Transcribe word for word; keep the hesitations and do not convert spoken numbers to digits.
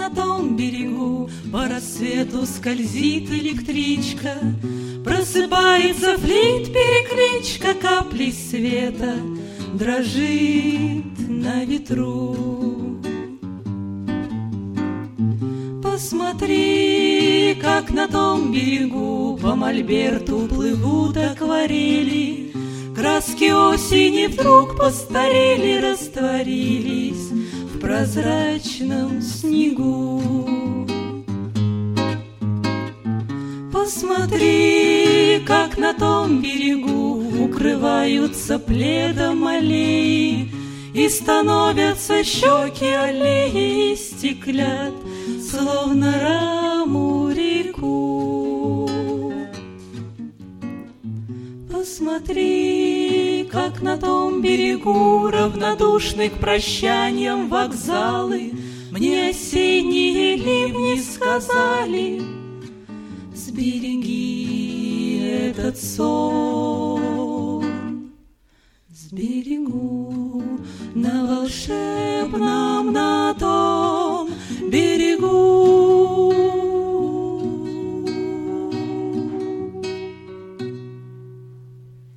на том берегу по рассвету скользит электричка, просыпается флейт-перекличка, капли света дрожит на ветру. Посмотри, как на том берегу по мольберту плывут акварели, краски осени вдруг постарели, растворились в прозрачном снегу. Посмотри, как на том берегу укрываются пледом аллеи, и становятся щеки аллеи, стеклят, словно раму реку. Посмотри, как на том берегу равнодушны к прощаниям вокзалы, мне осенние ливни сказали: сбереги этот сон, сберегу на волшебном